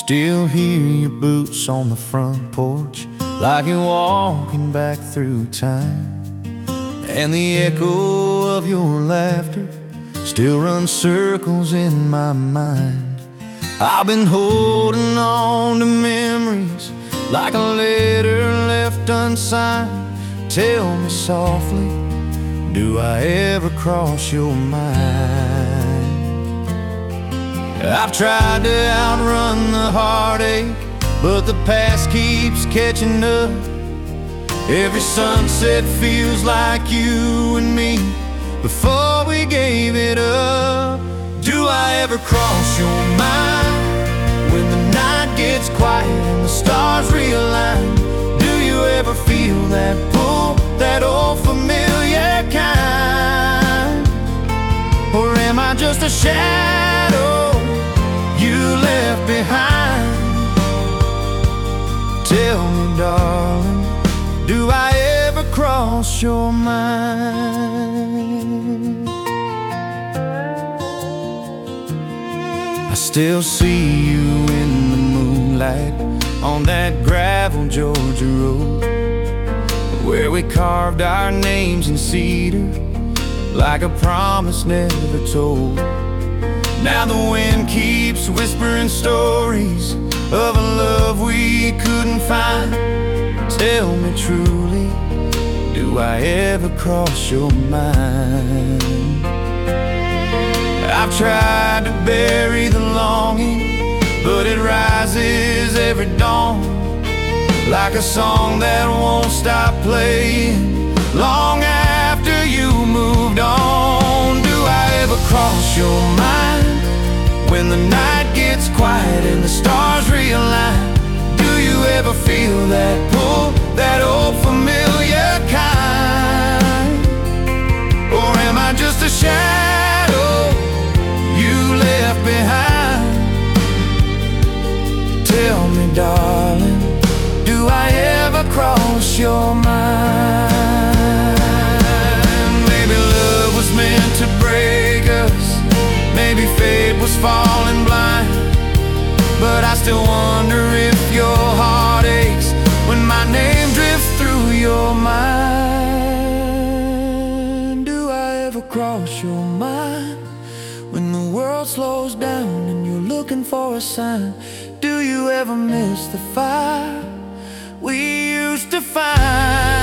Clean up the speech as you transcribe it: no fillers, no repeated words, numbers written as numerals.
still hear your boots on the front porch, like you're walking back through time. And the echo of your laughter still runs circles in my mind. I've been holding on to memories like a letter left unsigned. Tell me softly, do I ever cross your mind? I've tried to outrun the heartache, but the past keeps catching up. Every sunset feels like you and me before we gave it up. Do I ever cross your mind when the night gets quiet and the stars realign? Do you ever feel that pull, that old familiar kind? Or am I just a shadow you left behind? Tell me, darling, do I ever cross your mind? I still see you in the moonlight on that gravel Georgia road, where we carved our names in cedar like a promise never told. Now the wind keeps whispering stories of a love we couldn't find. Tell me truly, do I ever cross your mind? I've tried to bury the longing, but it rises every dawn, like a song that won't stop playing long after you moved on. Do I ever cross your mind when the night gets quiet and the stars realign? Do you ever feel that pull, that old familiar kind? Or am I just a shadow you left behind? Tell me, darling, do I ever cross your mind? Maybe love was meant to break us, maybe fate was falling blind, but I still wonder if your heart aches when my name drifts through your mind. Do I ever cross your mind when the world slows down and you're looking for a sign? Do you ever miss the fire we used to find?